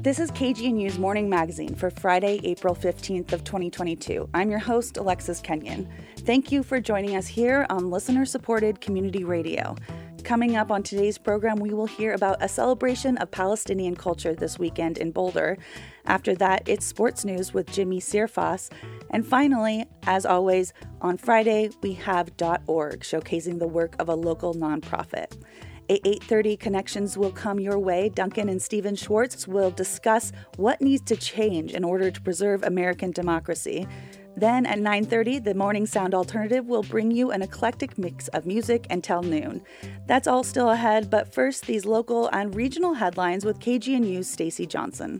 This is KGNU's Morning Magazine for Friday, April 15th of 2022. I'm your host, Alexis Kenyon. Thank you for joining us here on listener-supported community radio. Coming up on today's program, we will hear about a celebration of Palestinian culture this weekend in Boulder. After that, it's sports news with Jimmy Searfoss. And finally, as always, on Friday, we have .org, showcasing the work of a local nonprofit. At 8:30, Connections will come your way. Duncan and Stephen Schwartz will discuss what needs to change in order to preserve American democracy. Then at 9:30, the Morning Sound Alternative will bring you an eclectic mix of music until noon. That's all still ahead, but first, these local and regional headlines with KGNU's Stacey Johnson.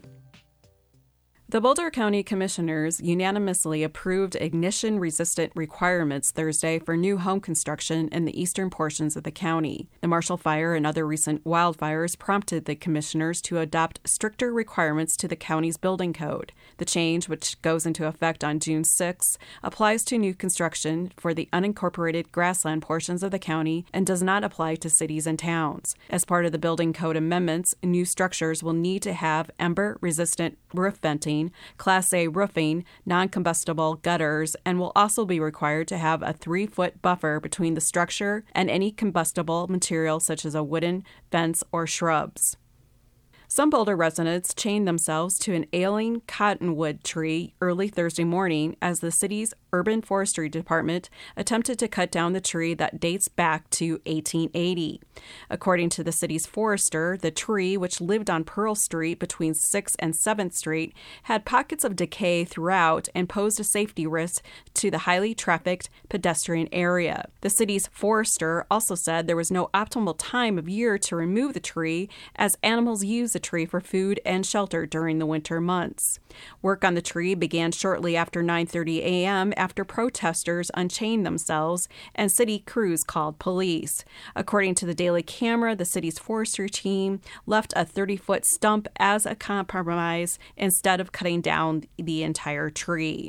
The Boulder County Commissioners unanimously approved ignition-resistant requirements Thursday for new home construction in the eastern portions of the county. The Marshall Fire and other recent wildfires prompted the commissioners to adopt stricter requirements to the county's building code. The change, which goes into effect on June 6, applies to new construction for the unincorporated grassland portions of the county and does not apply to cities and towns. As part of the building code amendments, new structures will need to have ember-resistant roof venting, Class A roofing, non-combustible gutters, and will also be required to have a 3-foot buffer between the structure and any combustible material such as a wooden fence or shrubs. Some Boulder residents chained themselves to an ailing cottonwood tree early Thursday morning as the city's Urban Forestry Department attempted to cut down the tree that dates back to 1880. According to the city's forester, the tree, which lived on Pearl Street between 6th and 7th Street, had pockets of decay throughout and posed a safety risk to the highly trafficked pedestrian area. The city's forester also said there was no optimal time of year to remove the tree, as animals use the tree for food and shelter during the winter months. Work on the tree began shortly after 9:30 a.m. after protesters unchained themselves and city crews called police. According to the Daily Camera, the city's forestry team left a 30-foot stump as a compromise instead of cutting down the entire tree.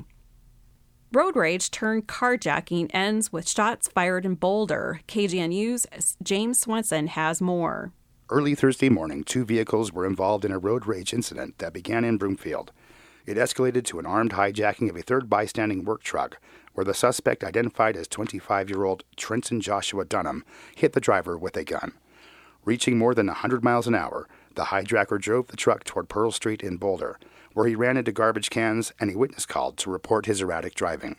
Road rage turned carjacking ends with shots fired in Boulder. KGNU's James Swenson has more. Early Thursday morning, 2 vehicles were involved in a road rage incident that began in Broomfield. It escalated to an armed hijacking of a third bystanding work truck, where the suspect, identified as 25-year-old Trenton Joshua Dunham, hit the driver with a gun. Reaching more than 100 miles an hour, the hijacker drove the truck toward Pearl Street in Boulder, where he ran into garbage cans and a witness called to report his erratic driving.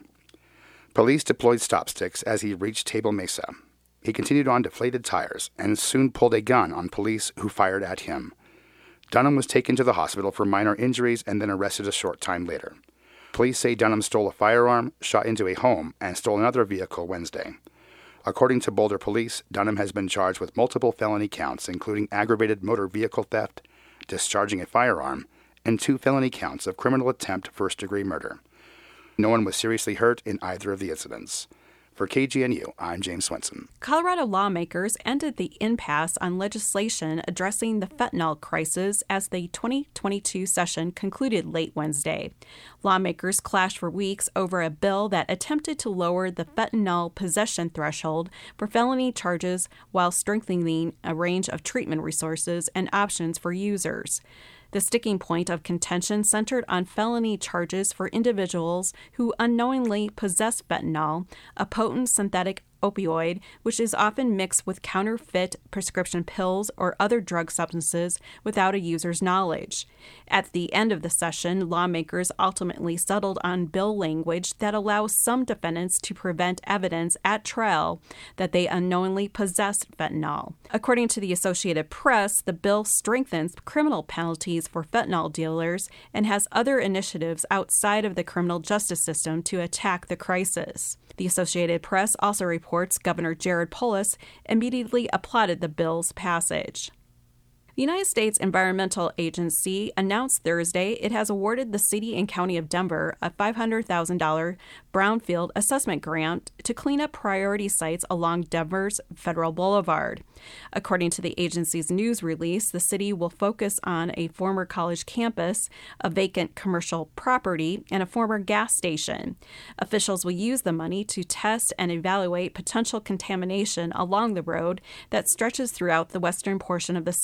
Police deployed stop sticks as he reached Table Mesa. He continued on deflated tires and soon pulled a gun on police who fired at him. Dunham was taken to the hospital for minor injuries and then arrested a short time later. Police say Dunham stole a firearm, shot into a home, and stole another vehicle Wednesday. According to Boulder Police, Dunham has been charged with multiple felony counts, including aggravated motor vehicle theft, discharging a firearm, and 2 felony counts of criminal attempt first-degree murder. No one was seriously hurt in either of the incidents. For KGNU, I'm James Swenson. Colorado lawmakers ended the impasse on legislation addressing the fentanyl crisis as the 2022 session concluded late Wednesday. Lawmakers clashed for weeks over a bill that attempted to lower the fentanyl possession threshold for felony charges while strengthening a range of treatment resources and options for users. The sticking point of contention centered on felony charges for individuals who unknowingly possess fentanyl, a potent synthetic opioid, which is often mixed with counterfeit prescription pills or other drug substances without a user's knowledge. At the end of the session, lawmakers ultimately settled on bill language that allows some defendants to prevent evidence at trial that they unknowingly possessed fentanyl. According to the Associated Press, the bill strengthens criminal penalties for fentanyl dealers and has other initiatives outside of the criminal justice system to attack the crisis. The Associated Press also reports Governor Jared Polis immediately applauded the bill's passage. The United States Environmental Agency announced Thursday it has awarded the City and County of Denver a $500,000 brownfield assessment grant to clean up priority sites along Denver's Federal Boulevard. According to the agency's news release, the city will focus on a former college campus, a vacant commercial property, and a former gas station. Officials will use the money to test and evaluate potential contamination along the road that stretches throughout the western portion of the city.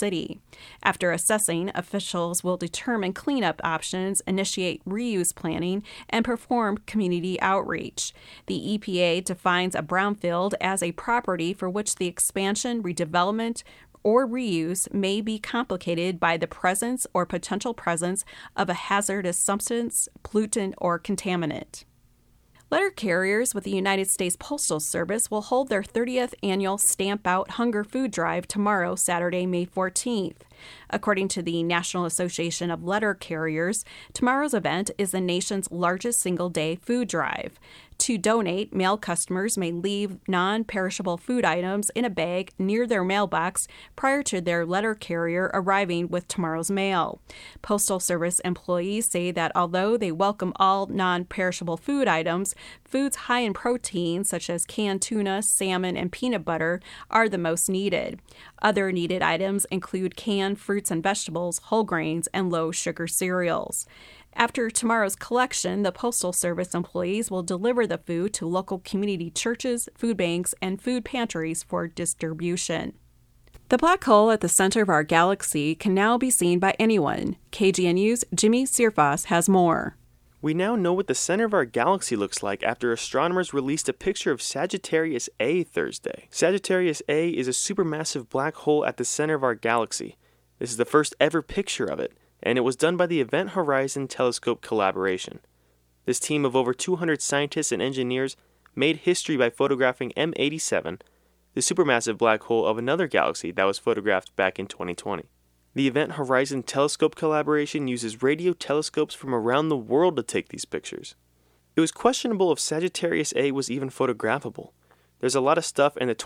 After assessing, officials will determine cleanup options, initiate reuse planning, and perform community outreach. The EPA defines a brownfield as a property for which the expansion, redevelopment, or reuse may be complicated by the presence or potential presence of a hazardous substance, pollutant, or contaminant. Letter carriers with the United States Postal Service will hold their 30th annual Stamp Out Hunger Food Drive tomorrow, Saturday, May 14th. According to the National Association of Letter Carriers, tomorrow's event is the nation's largest single-day food drive. To donate, mail customers may leave non-perishable food items in a bag near their mailbox prior to their letter carrier arriving with tomorrow's mail. Postal Service employees say that although they welcome all non-perishable food items, foods high in protein, such as canned tuna, salmon, and peanut butter, are the most needed. Other needed items include canned fruits and vegetables, whole grains, and low-sugar cereals. After tomorrow's collection, the Postal Service employees will deliver the food to local community churches, food banks, and food pantries for distribution. The black hole at the center of our galaxy can now be seen by anyone. KGNU's Jimmy Searfoss has more. We now know what the center of our galaxy looks like after astronomers released a picture of Sagittarius A Thursday. Sagittarius A is a supermassive black hole at the center of our galaxy. This is the first ever picture of it, and it was done by the Event Horizon Telescope collaboration. This team of over 200 scientists and engineers made history by photographing M87, the supermassive black hole of another galaxy that was photographed back in 2020. The Event Horizon Telescope collaboration uses radio telescopes from around the world to take these pictures. It was questionable if Sagittarius A was even photographable. There's a lot of stuff in the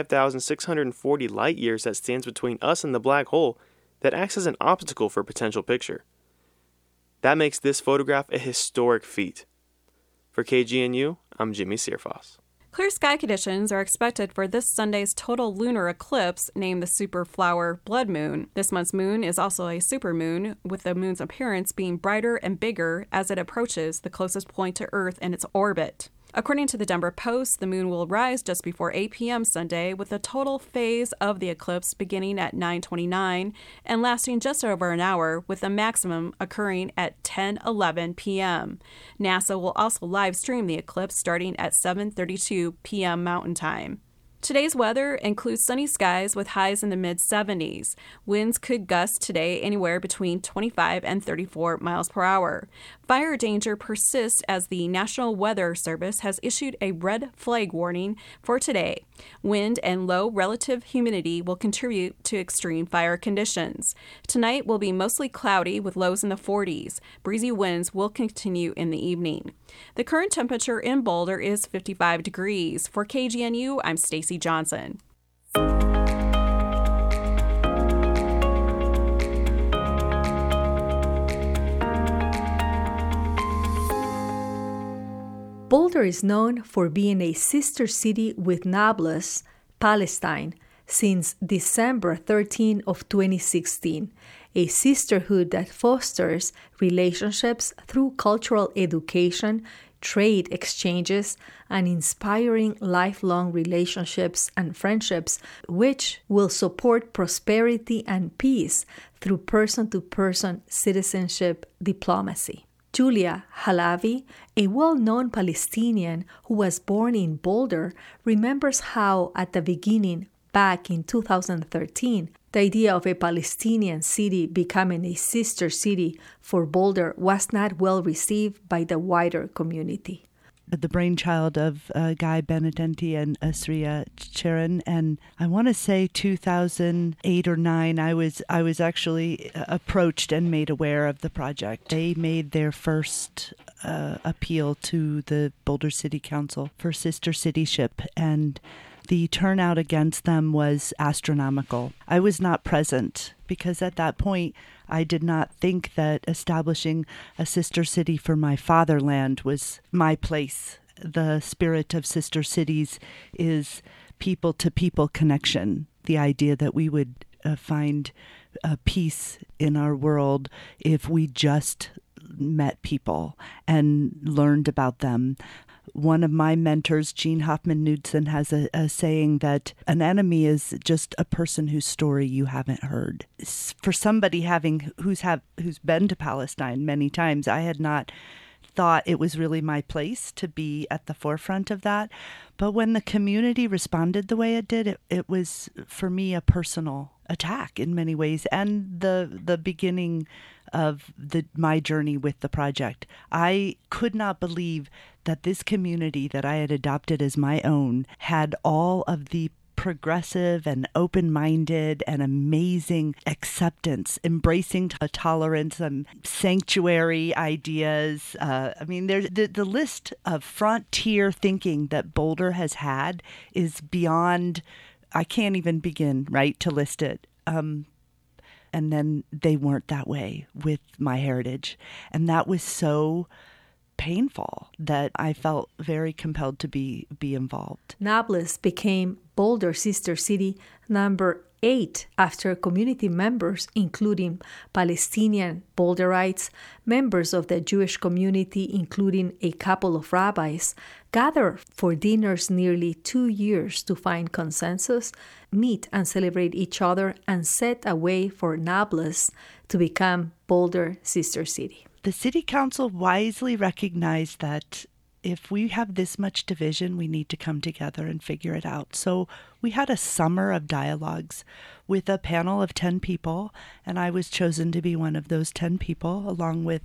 25,640 light years that stands between us and the black hole that acts as an obstacle for a potential picture. That makes this photograph a historic feat. For KGNU, I'm Jimmy Searfoss. Clear sky conditions are expected for this Sunday's total lunar eclipse, named the Superflower Blood Moon. This month's moon is also a supermoon, with the moon's appearance being brighter and bigger as it approaches the closest point to Earth in its orbit. According to the Denver Post, the moon will rise just before 8 p.m. Sunday, with the total phase of the eclipse beginning at 9:29 and lasting just over an hour, with the maximum occurring at 10:11 p.m. NASA will also live stream the eclipse starting at 7:32 p.m. Mountain Time. Today's weather includes sunny skies with highs in the mid-70s. Winds could gust today anywhere between 25 and 34 miles per hour. Fire danger persists as the National Weather Service has issued a red flag warning for today. Wind and low relative humidity will contribute to extreme fire conditions. Tonight will be mostly cloudy with lows in the 40s. Breezy winds will continue in the evening. The current temperature in Boulder is 55 degrees. For KGNU, I'm Stacy Johnson. Boulder is known for being a sister city with Nablus, Palestine, since December 13 of 2016, a sisterhood that fosters relationships through cultural education, trade exchanges, and inspiring lifelong relationships and friendships, which will support prosperity and peace through person-to-person citizenship diplomacy. Julia Halavi, a well-known Palestinian who was born in Boulder, remembers how, at the beginning, back in 2013, the idea of a Palestinian city becoming a sister city for Boulder was not well received by the wider community. The brainchild of Guy Benedetti and Asria Cheran, and I want to say 2008 or 9, I was actually approached and made aware of the project. They made their first appeal to the Boulder City Council for sister cityship, and the turnout against them was astronomical. I was not present because at that point I did not think that establishing a sister city for my fatherland was my place. The spirit of sister cities is people-to-people connection, the idea that we would find peace in our world if we just met people and learned about them. One of my mentors, Jean Hoffman-Knudsen, has a saying that an enemy is just a person whose story you haven't heard. For somebody who's been to Palestine many times, I had not thought it was really my place to be at the forefront of that. But when the community responded the way it did, it was, for me, a personal attack in many ways, and the beginning of my journey with the project. I could not believe that this community that I had adopted as my own had all of the progressive and open-minded and amazing acceptance, embracing tolerance and sanctuary ideas. There's the list of frontier thinking that Boulder has had is beyond, I can't even begin, right, to list it. And then they weren't that way with my heritage. And that was so painful that I felt very compelled to be involved. Nablus became Boulder's sister city number 8 after community members, including Palestinian Boulderites, members of the Jewish community, including a couple of rabbis, gathered for dinners nearly 2 years to find consensus, meet and celebrate each other, and set a way for Nablus to become Boulder's sister city. The city council wisely recognized that if we have this much division, we need to come together and figure it out. So we had a summer of dialogues with a panel of 10 people, and I was chosen to be one of those 10 people, along with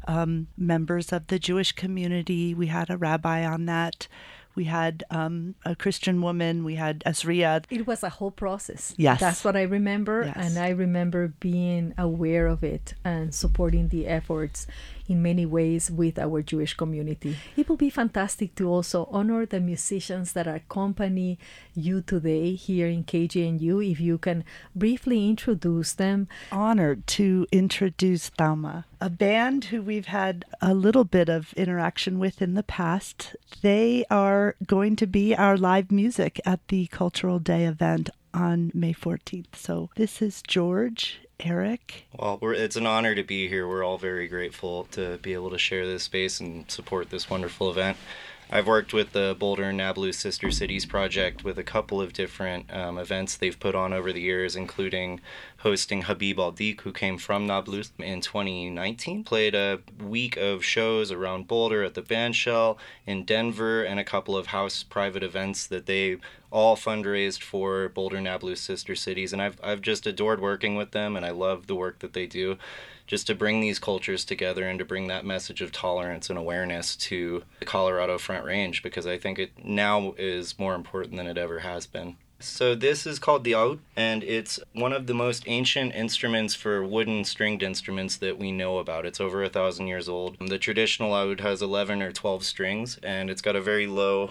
members of the Jewish community. We had a rabbi on that. We had a Christian woman. We had Asriya. It was a whole process. Yes. That's what I remember. Yes. And I remember being aware of it and supporting the efforts in many ways with our Jewish community. It will be fantastic to also honor the musicians that accompany you today here in KGNU. If you can briefly introduce them. Honored to introduce Thalma, a band who we've had a little bit of interaction with in the past. They are going to be our live music at the Cultural Day event on May 14th. So this is George, Eric. Well, it's an honor to be here. We're all very grateful to be able to share this space and support this wonderful event. I've worked with the Boulder and Nablus Sister Cities project with a couple of different events they've put on over the years, including hosting Habib Aldik, who came from Nablus in 2019. Played a week of shows around Boulder at the Bandshell in Denver, and a couple of house private events that they all fundraised for Boulder Nablus Sister Cities. And I've just adored working with them, and I love the work that they do, just to bring these cultures together and to bring that message of tolerance and awareness to the Colorado Front Range, because I think it now is more important than it ever has been. So this is called the oud, and it's one of the most ancient instruments for wooden stringed instruments that we know about. It's over 1,000 years old. The traditional oud has 11 or 12 strings, and it's got a very low,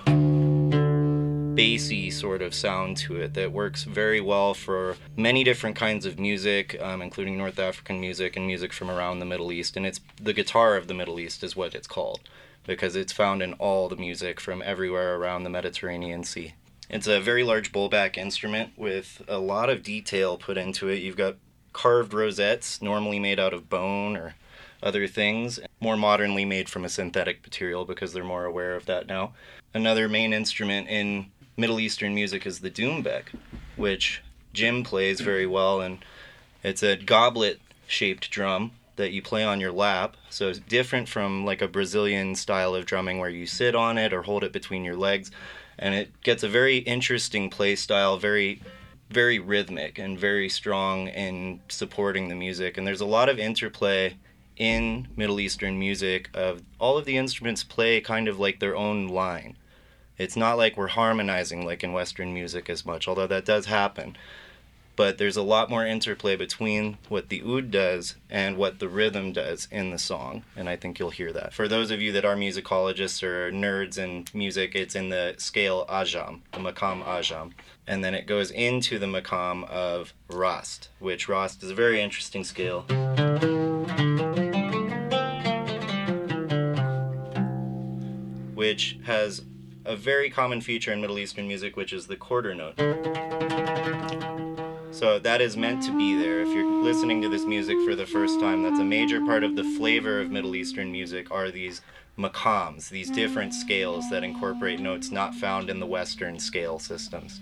bassy sort of sound to it that works very well for many different kinds of music, including North African music and music from around the Middle East. And it's the guitar of the Middle East is what it's called, because it's found in all the music from everywhere around the Mediterranean Sea. It's a very large bowlback instrument with a lot of detail put into it. You've got carved rosettes, normally made out of bone or other things, more modernly made from a synthetic material because they're more aware of that now. Another main instrument in Middle Eastern music is the doumbek, which Jim plays very well, and it's a goblet-shaped drum that you play on your lap, so it's different from like a Brazilian style of drumming where you sit on it or hold it between your legs, and it gets a very interesting play style, very, very rhythmic and very strong in supporting the music. And there's a lot of interplay in Middle Eastern music of all of the instruments play kind of like their own line. It's not like we're harmonizing like in Western music as much, although that does happen. But there's a lot more interplay between what the oud does and what the rhythm does in the song, and I think you'll hear that. For those of you that are musicologists or nerds in music, it's in the scale Ajam, the Maqam Ajam. And then it goes into the Maqam of Rast, which Rast is a very interesting scale. Which has a very common feature in Middle Eastern music, which is the quarter note. So So that is meant to be there. If you're listening to this music for the first time, that's a major part of the flavor of Middle Eastern music are these maqams, these different scales that incorporate notes not found in the Western scale systems.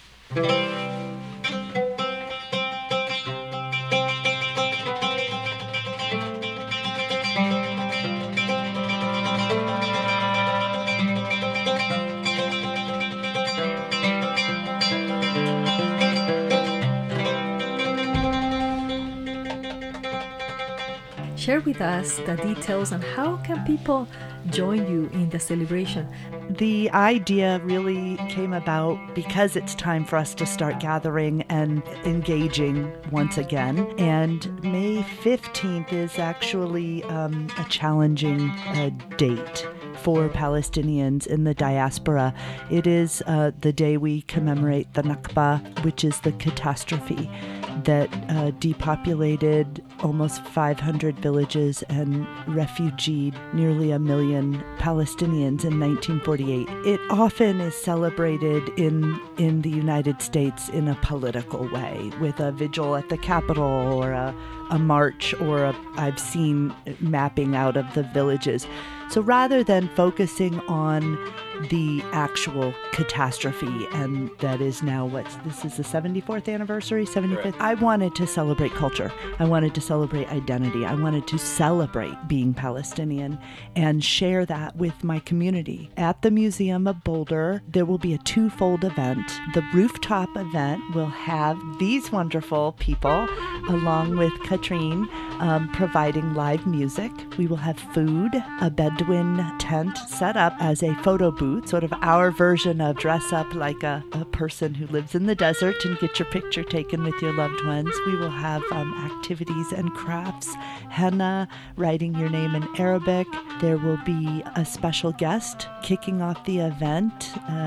Share with us the details on how can people join you in the celebration. The idea really came about because it's time for us to start gathering and engaging once again. And May 15th is actually a challenging date for Palestinians in the diaspora. It is the day we commemorate the Nakba, which is the catastrophe that depopulated almost 500 villages and refugeed nearly 1 million Palestinians in 1948. It often is celebrated in the United States in a political way, with a vigil at the Capitol or a march or I've seen mapping out of the villages. So rather than focusing on the actual catastrophe, and that is now this is the 74th anniversary, 75th. Right. I wanted to celebrate culture. I wanted to celebrate identity. I wanted to celebrate being Palestinian and share that with my community. At the Museum of Boulder, there will be a twofold event. The rooftop event will have these wonderful people, along with Katrine, providing live music. We will have food, a Bedouin tent set up as a photo booth, sort of our version of dress up like a person who lives in the desert and get your picture taken with your loved ones. We will have activities and crafts, henna, writing your name in Arabic. There will be a special guest kicking off the event.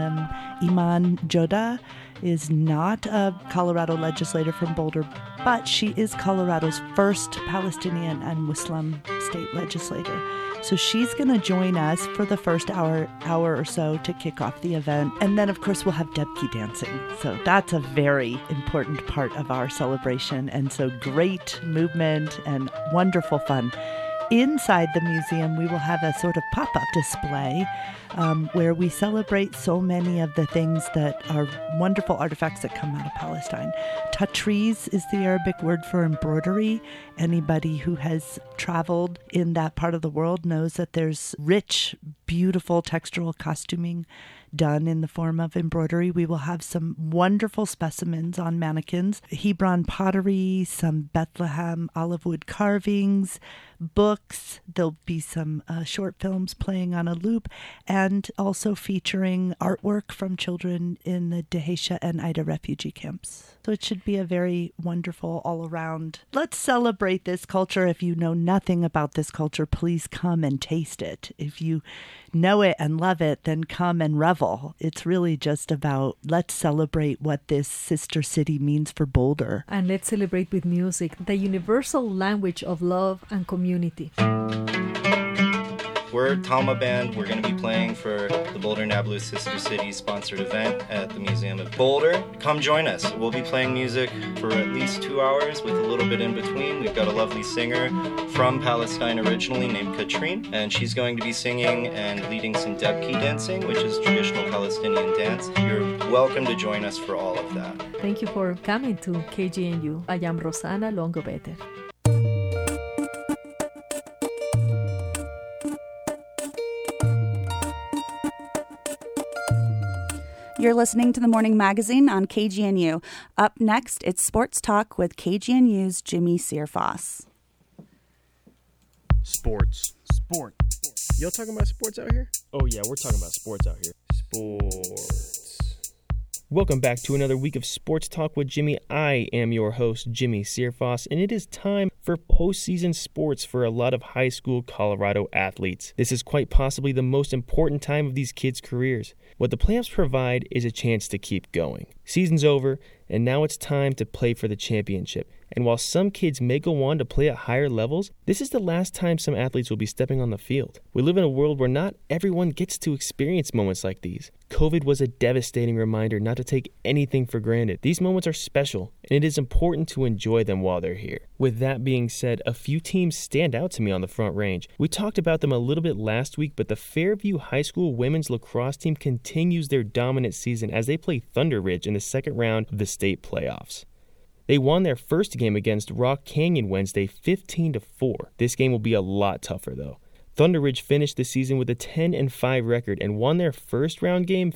Iman Joda is not a Colorado legislator from Boulder, but she is Colorado's first Palestinian and Muslim state legislator. So she's going to join us for the first hour or so to kick off the event. And then, of course, we'll have Debki dancing. So that's a very important part of our celebration. And so great movement and wonderful fun. Inside the museum, we will have a sort of pop-up display where we celebrate so many of the things that are wonderful artifacts that come out of Palestine. Tatriz is the Arabic word for embroidery. Anybody who has traveled in that part of the world knows that there's rich, beautiful textural costuming done in the form of embroidery. We will have some wonderful specimens on mannequins, Hebron pottery, some Bethlehem olive wood carvings, books. There'll be some short films playing on a loop, and also featuring artwork from children in the Dheisheh and Aida refugee camps. So it should be a very wonderful all-around. Let's celebrate this culture. If you know nothing about this culture, please come and taste it. If you know it and love it, then come and revel. It's really just about let's celebrate what this sister city means for Boulder. And let's celebrate with music, the universal language of love and community. We're Talma Band. We're going to be playing for the Boulder Nablus Sister City sponsored event at the Museum of Boulder. Come join us. We'll be playing music for at least 2 hours with a little bit in between. We've got a lovely singer from Palestine originally named Katrine, and she's going to be singing and leading some Debki dancing, which is traditional Palestinian dance. You're welcome to join us for all of that. Thank you for coming to KGNU. I am Rosanna Longo-Better. You're listening to The Morning Magazine on KGNU. Up next, it's Sports Talk with KGNU's Jimmy Searfoss. Sports. Y'all talking about sports out here? Oh yeah, we're talking about sports out here. Sports. Welcome back to another week of Sports Talk with Jimmy. I am your host, Jimmy Searfoss, and it is time for postseason sports for a lot of high school Colorado athletes. This is quite possibly the most important time of these kids' careers. What the playoffs provide is a chance to keep going. Season's over, and now it's time to play for the championship. And while some kids may go on to play at higher levels, this is the last time some athletes will be stepping on the field. We live in a world where not everyone gets to experience moments like these. COVID was a devastating reminder not to take anything for granted. These moments are special, and it is important to enjoy them while they're here. With that being said, a few teams stand out to me on the Front Range. We talked about them a little bit last week, but the Fairview High School women's lacrosse team continues their dominant season as they play Thunder Ridge in the second round of the state playoffs. They won their first game against Rock Canyon Wednesday 15-4. This game will be a lot tougher though. Thunder Ridge finished the season with a 10-5 record and won their first round game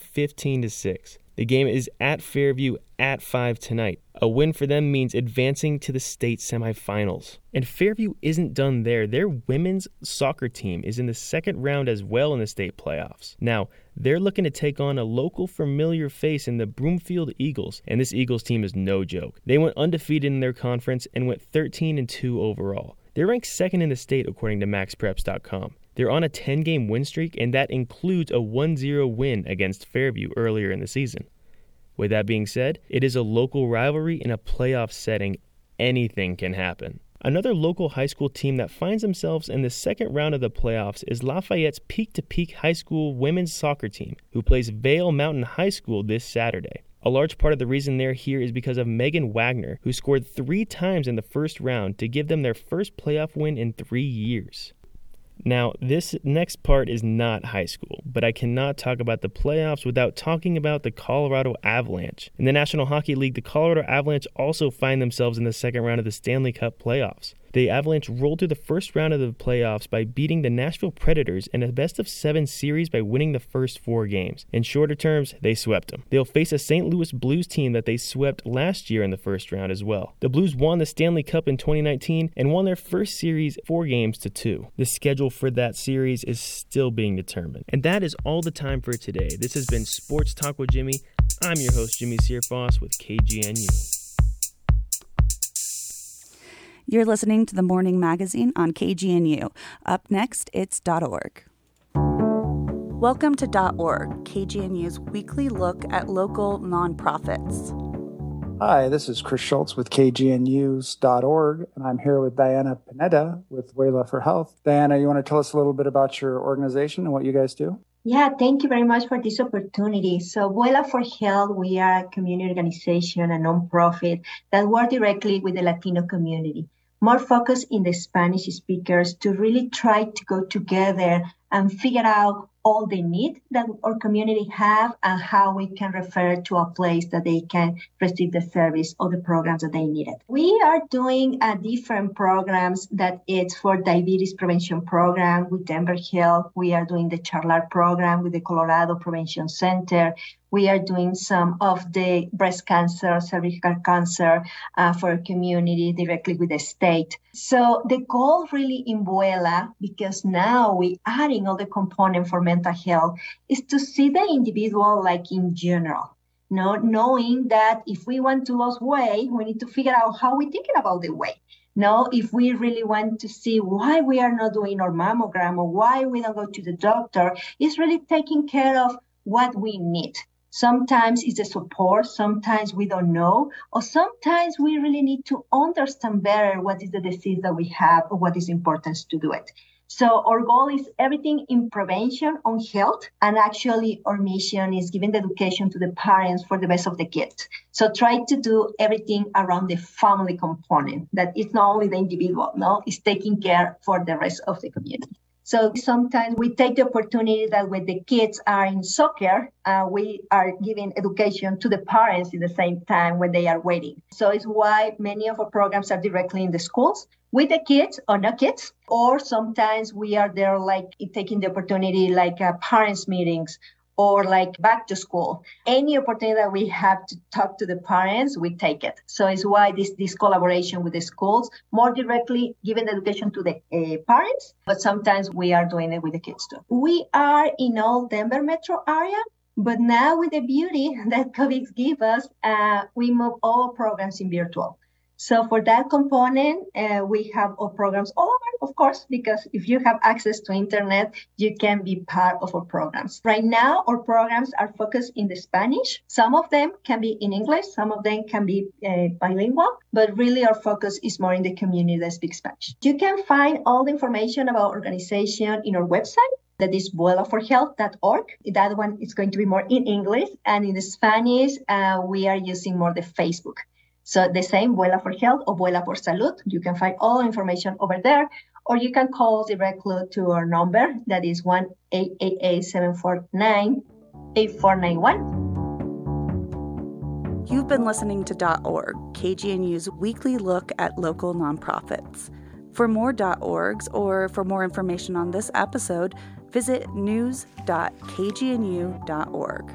15-6. The game is at Fairview at 5 tonight. A win for them means advancing to the state semifinals. And Fairview isn't done there. Their women's soccer team is in the second round as well in the state playoffs. Now, they're looking to take on a local familiar face in the Broomfield Eagles, and this Eagles team is no joke. They went undefeated in their conference and went 13-2 overall. They're ranked second in the state according to MaxPreps.com. They're on a 10-game win streak, and that includes a 1-0 win against Fairview earlier in the season. With that being said, it is a local rivalry in a playoff setting. Anything can happen. Another local high school team that finds themselves in the second round of the playoffs is Lafayette's Peak to Peak High School women's soccer team, who plays Vail Mountain High School this Saturday. A large part of the reason they're here is because of Megan Wagner, who scored 3 times in the first round to give them their first playoff win in 3 years. Now, this next part is not high school, but I cannot talk about the playoffs without talking about the Colorado Avalanche. In the National Hockey League, the Colorado Avalanche also find themselves in the second round of the Stanley Cup playoffs. The Avalanche rolled through the first round of the playoffs by beating the Nashville Predators in a best-of-7 series by winning the first 4 games. In shorter terms, they swept them. They'll face a St. Louis Blues team that they swept last year in the first round as well. The Blues won the Stanley Cup in 2019 and won their first series 4-2. The schedule for that series is still being determined. And that is all the time for today. This has been Sports Talk with Jimmy. I'm your host, Jimmy Searfoss with KGNU. You're listening to the Morning Magazine on KGNU. Up next, it's .org. Welcome to .org, KGNU's weekly look at local nonprofits. Hi, this is Chris Schultz with KGNU's.org, and I'm here with Diana Pineda with WELA for Health. Diana, you want to tell us a little bit about your organization and what you guys do? Yeah, thank you very much for this opportunity. So WELA for Health, we are a community organization, a nonprofit that works directly with the Latino community, more focused in the Spanish speakers to really try to go together and figure out all the need that our community have and how we can refer to a place that they can receive the service or the programs that they needed. We are doing different programs that it's for diabetes prevention program with Denver Health. We are doing the Charlar program with the Colorado Prevention Center. We are doing some of the breast cancer, cervical cancer for our community directly with the state. So the goal really in WELA, because now we're adding all the components for mental health, is to see the individual like in general. Knowing that if we want to lose weight, we need to figure out how we're thinking about the weight. If we really want to see why we are not doing our mammogram or why we don't go to the doctor, it's really taking care of what we need. Sometimes it's the support, sometimes we don't know, or sometimes we really need to understand better what is the disease that we have or what is important to do it. So our goal is everything in prevention on health, and actually our mission is giving the education to the parents for the best of the kids. So try to do everything around the family component, that it's not only the individual, it's taking care for the rest of the community. So sometimes we take the opportunity that when the kids are in soccer, we are giving education to the parents at the same time when they are waiting. So it's why many of our programs are directly in the schools with the kids or not kids. Or sometimes we are there like taking the opportunity like parents meetings or like back to school. Any opportunity that we have to talk to the parents, we take it. So it's why this collaboration with the schools, more directly giving the education to the parents, but sometimes we are doing it with the kids too. We are in all Denver metro area, but now with the beauty that COVID gives us, we move all programs in virtual. So for that component, we have our programs all over, of course, because if you have access to internet, you can be part of our programs. Right now, our programs are focused in the Spanish. Some of them can be in English, some of them can be bilingual, but really our focus is more in the community that speaks Spanish. You can find all the information about organization in our website. That is vuelaforhealth.org. That one is going to be more in English, and in the Spanish, we are using more the Facebook. So the same, Vuela for Health or Vuela por Salud. You can find all information over there, or you can call directly to our number. That is 1-888-749-8491. You've been listening to .org, KGNU's weekly look at local nonprofits. For more .orgs or for more information on this episode, visit news.kgnu.org.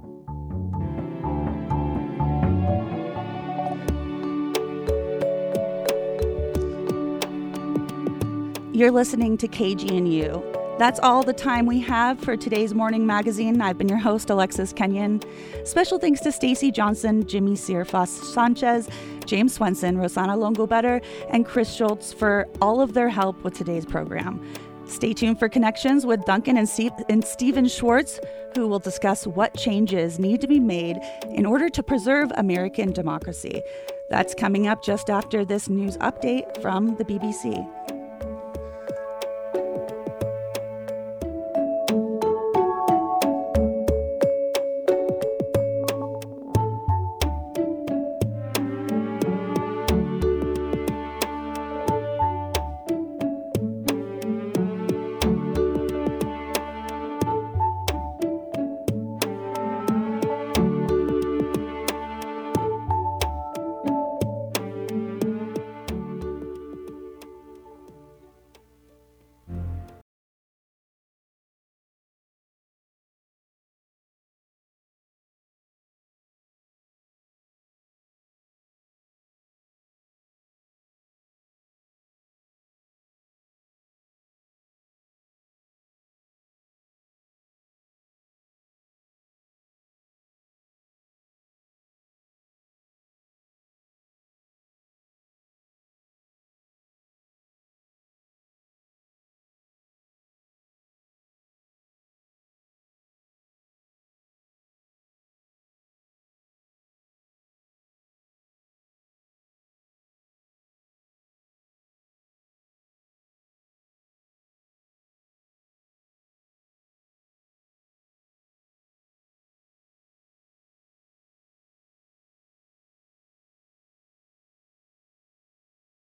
You're listening to KGNU. That's all the time we have for today's Morning Magazine. I've been your host, Alexis Kenyon. Special thanks to Stacy Johnson, Jimmy Sierfas Sanchez, James Swenson, Rosanna Longo-Better, and Chris Schultz for all of their help with today's program. Stay tuned for connections with Duncan and Stephen Schwartz, who will discuss what changes need to be made in order to preserve American democracy. That's coming up just after this news update from the BBC.